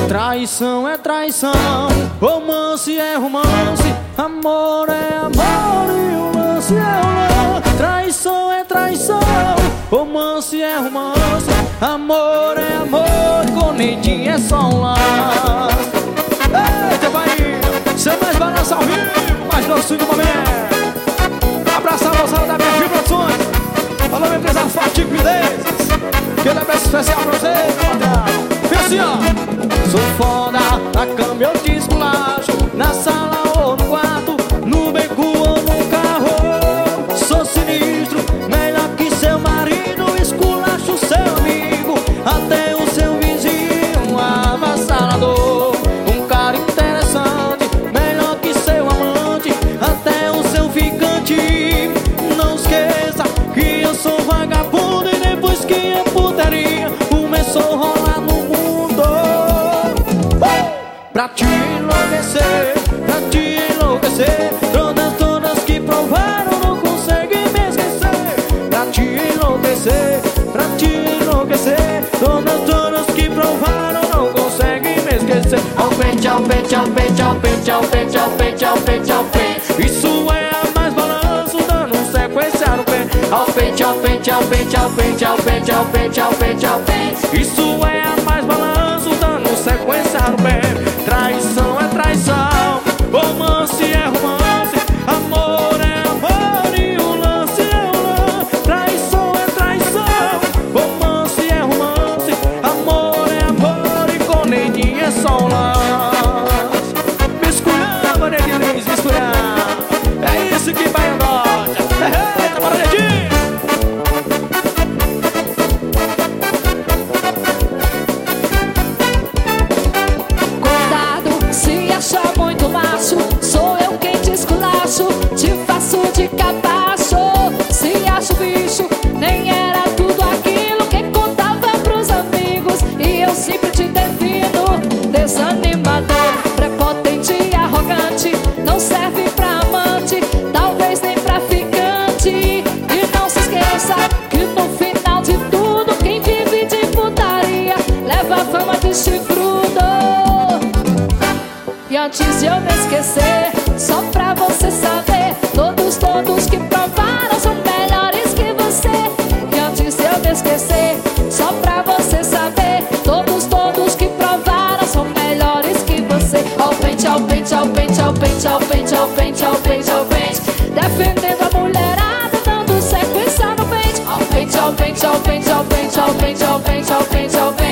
Traição é traição, romance é romance, amor é amor e o lance é o lance. Traição é traição, romance é romance, amor é amor e cornetinha é só um lance. Eita Bahia, você mais balança ao vivo, mais doce do momento. Abraçar a moçada da BF Produções. Falou meu empresário Fatico Menezes, que ele é bem especial pra você. Vem assim ó. Sou foda, na cama eu te esculacho, na sala ou no quarto, no beco ou no carro. Sou sinistro, melhor que seu marido, esculacho seu amigo, até o seu vizinho avassalador. Um cara interessante, melhor que seu amante, até o seu ficante. Não esqueça que eu sou vagabundo e depois que a putaria começou a rolar no mundo. Pra te enlouquecer, pra te enlouquecer, todas que provaram não conseguem me esquecer. Pra te enlouquecer, pra te enlouquecer, todas que provaram não conseguem me esquecer. Ao pente, ao pente, ao pente, ao pente, ao pente, ao pente, ao pente, ao pente. Isso é a mais balanço, dando sequência no pente. Ao pente, ao pente, ao pente, ao pente, ao pente, ao pente, ao pente, ao pente. Isso é a mais balanço, dando sequência no pente. Traição é traição, romance é romance, amor é amor e o lance é o lance. Traição é traição, romance é romance, amor é amor e com neguinho é só um lance. Me esculhamba, neguinho, me esculhamba. É isso que vai andar. Eita, bora, neguinho. Sou eu quem te esculacho, te faço de capacho. Se acho bicho, nem era tudo aquilo que contava pros amigos. E eu sempre te defino, desanimador, prepotente e arrogante. Não serve pra amante, talvez nem pra ficante. E não se esqueça que no final de tudo, quem vive de putaria leva a fama de chifrudo. E antes de eu me esquecer, só pra você saber, todos que provaram são melhores que você. E antes de eu me esquecer, só pra você saber, todos que provaram são melhores que você. Ao pente, ao pente, ao pente, ao pente, ao pente, ao pente, ao pente, ao pente. Defendendo a mulherada, dando sequência no pente. Ao pente, ao pente, ao pente, ao pente, ao pente, ao pente, ao pente, ao pente.